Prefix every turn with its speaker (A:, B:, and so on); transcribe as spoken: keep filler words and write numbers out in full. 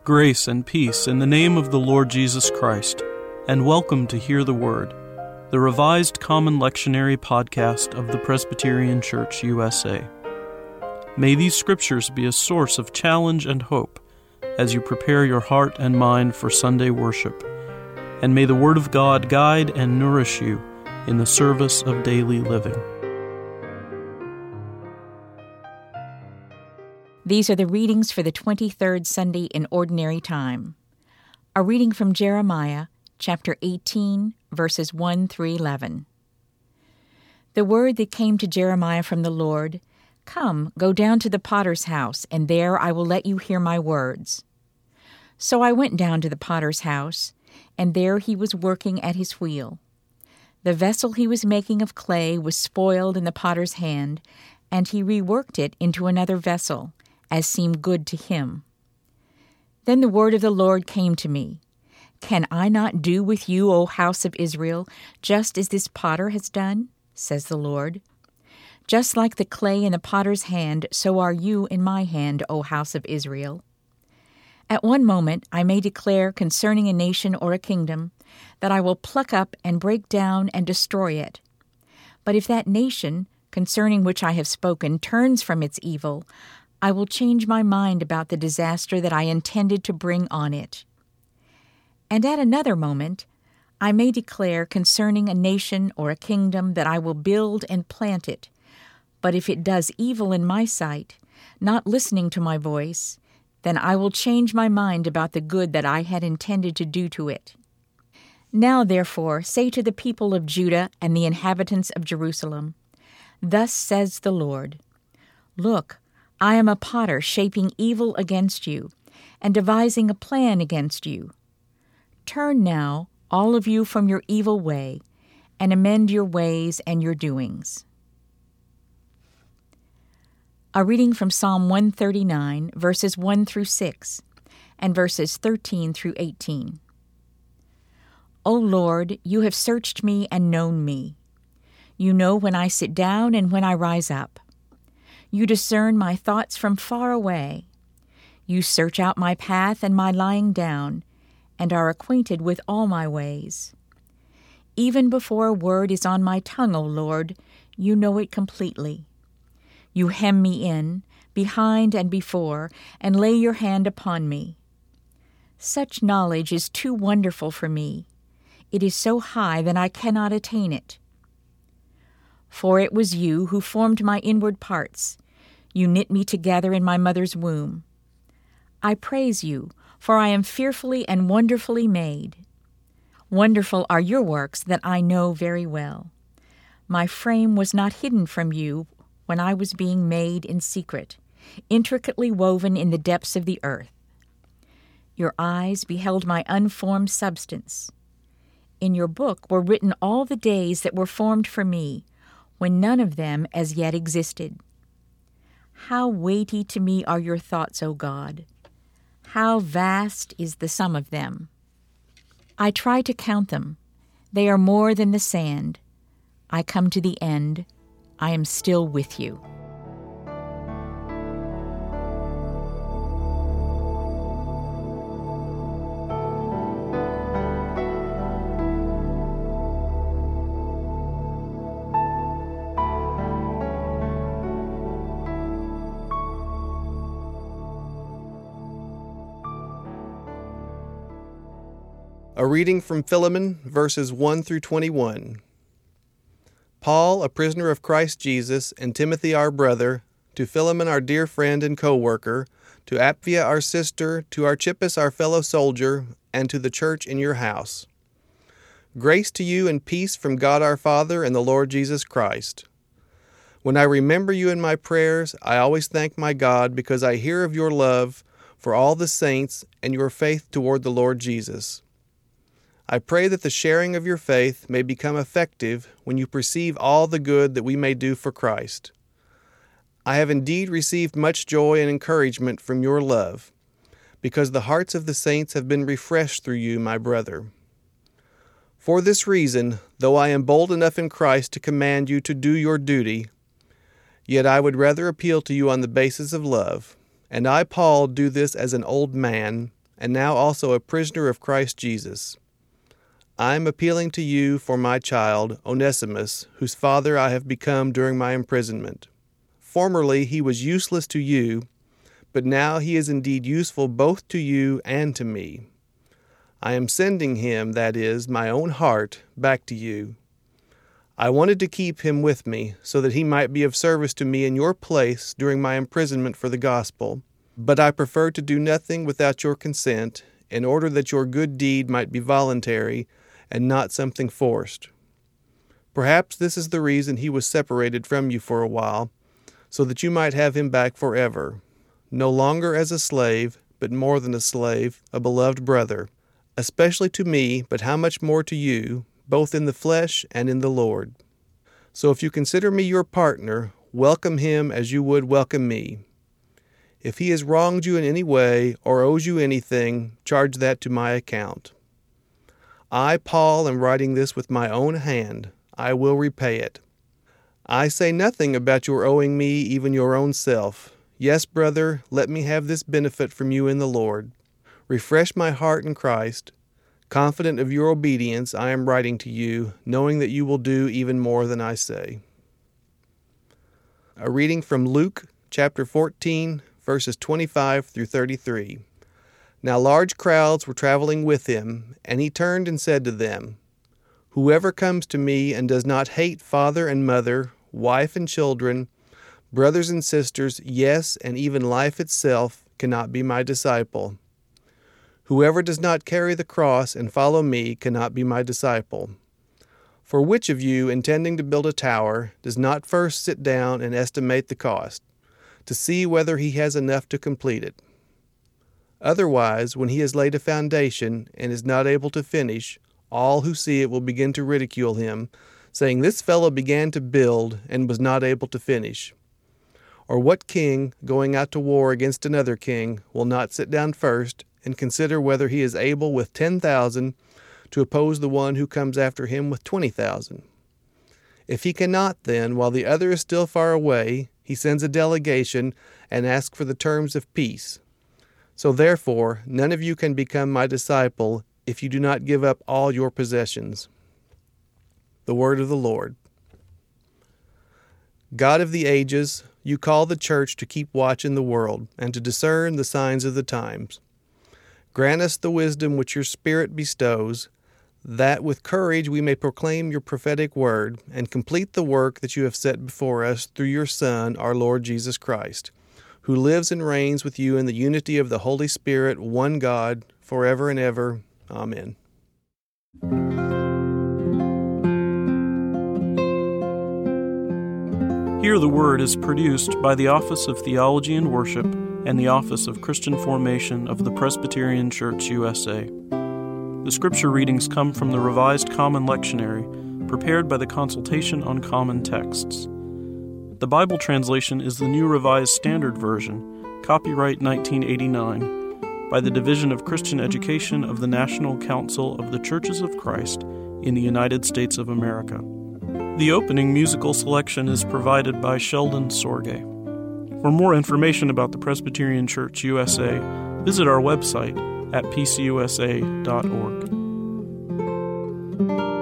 A: Grace and peace in the name of the Lord Jesus Christ, and welcome to Hear the Word, the revised Common Lectionary podcast of the Presbyterian Church U S A. May these scriptures be a source of challenge and hope as you prepare your heart and mind for Sunday worship, and may the Word of God guide and nourish you in the service of daily living.
B: These are the readings for the twenty-third Sunday in Ordinary Time. A reading from Jeremiah, chapter eighteen, verses one through eleven. The word that came to Jeremiah from the Lord, "Come, go down to the potter's house, and there I will let you hear my words." So I went down to the potter's house, and there he was working at his wheel. The vessel he was making of clay was spoiled in the potter's hand, and he reworked it into another vessel, as seemed good to him. Then the word of the Lord came to me. "Can I not do with you, O house of Israel, just as this potter has done? Says the Lord. Just like the clay in the potter's hand, so are you in my hand, O house of Israel. At one moment I may declare concerning a nation or a kingdom that I will pluck up and break down and destroy it. But if that nation, concerning which I have spoken, turns from its evil, I will change my mind about the disaster that I intended to bring on it. And at another moment, I may declare concerning a nation or a kingdom that I will build and plant it. But if it does evil in my sight, not listening to my voice, then I will change my mind about the good that I had intended to do to it. Now, therefore, say to the people of Judah and the inhabitants of Jerusalem, Thus says the Lord, Look, I am a potter shaping evil against you, and devising a plan against you. Turn now, all of you, from your evil way, and amend your ways and your doings." A reading from Psalm one thirty-nine, verses one through six, and verses thirteen through eighteen. O Lord, you have searched me and known me. You know when I sit down and when I rise up. You discern my thoughts from far away. You search out my path and my lying down, and are acquainted with all my ways. Even before a word is on my tongue, O Lord, you know it completely. You hem me in, behind and before, and lay your hand upon me. Such knowledge is too wonderful for me. It is so high that I cannot attain it. For it was you who formed my inward parts. You knit me together in my mother's womb. I praise you, for I am fearfully and wonderfully made. Wonderful are your works that I know very well. My frame was not hidden from you when I was being made in secret, intricately woven in the depths of the earth. Your eyes beheld my unformed substance. In your book were written all the days that were formed for me, when none of them as yet existed. How weighty to me are your thoughts, O God! How vast is the sum of them! I try to count them. They are more than the sand. I come to the end. I am still with you.
C: A reading from Philemon, verses one through twenty-one. Paul, a prisoner of Christ Jesus, and Timothy our brother, to Philemon our dear friend and co-worker, to Apphia our sister, to Archippus our fellow soldier, and to the church in your house. Grace to you and peace from God our Father and the Lord Jesus Christ. When I remember you in my prayers, I always thank my God because I hear of your love for all the saints and your faith toward the Lord Jesus. I pray that the sharing of your faith may become effective when you perceive all the good that we may do for Christ. I have indeed received much joy and encouragement from your love, because the hearts of the saints have been refreshed through you, my brother. For this reason, though I am bold enough in Christ to command you to do your duty, yet I would rather appeal to you on the basis of love, and I, Paul, do this as an old man, and now also a prisoner of Christ Jesus. I am appealing to you for my child, Onesimus, whose father I have become during my imprisonment. Formerly he was useless to you, but now he is indeed useful both to you and to me. I am sending him, that is, my own heart, back to you. I wanted to keep him with me, so that he might be of service to me in your place during my imprisonment for the gospel, but I prefer to do nothing without your consent, in order that your good deed might be voluntary and not something forced. Perhaps this is the reason he was separated from you for a while, so that you might have him back forever, no longer as a slave, but more than a slave, a beloved brother, especially to me, but how much more to you, both in the flesh and in the Lord. So if you consider me your partner, welcome him as you would welcome me. If he has wronged you in any way or owes you anything, charge that to my account. I, Paul, am writing this with my own hand. I will repay it. I say nothing about your owing me even your own self. Yes, brother, let me have this benefit from you in the Lord. Refresh my heart in Christ. Confident of your obedience, I am writing to you, knowing that you will do even more than I say. A reading from Luke chapter fourteen, verses twenty-five through thirty-three. Now large crowds were traveling with him, and he turned and said to them, Whoever comes to me and does not hate father and mother, wife and children, brothers and sisters, yes, and even life itself, cannot be my disciple. Whoever does not carry the cross and follow me cannot be my disciple. For which of you, intending to build a tower, does not first sit down and estimate the cost, to see whether he has enough to complete it? Otherwise, when he has laid a foundation and is not able to finish, all who see it will begin to ridicule him, saying, This fellow began to build and was not able to finish. Or what king, going out to war against another king, will not sit down first and consider whether he is able with ten thousand to oppose the one who comes after him with twenty thousand? If he cannot, then, while the other is still far away, he sends a delegation and asks for the terms of peace. So therefore, none of you can become my disciple if you do not give up all your possessions. The word of the Lord. God of the ages, you call the church to keep watch in the world and to discern the signs of the times. Grant us the wisdom which your Spirit bestows, that with courage we may proclaim your prophetic word and complete the work that you have set before us through your Son, our Lord Jesus Christ, who lives and reigns with you in the unity of the Holy Spirit, one God, forever and ever. Amen.
A: Hear the Word is produced by the Office of Theology and Worship and the Office of Christian Formation of the Presbyterian Church U S A. The scripture readings come from the Revised Common Lectionary, prepared by the Consultation on Common Texts. The Bible translation is the New Revised Standard Version, copyright nineteen eighty-nine, by the Division of Christian Education of the National Council of the Churches of Christ in the United States of America. The opening musical selection is provided by Sheldon Sorge. For more information about the Presbyterian Church U S A, visit our website at p c u s a dot org.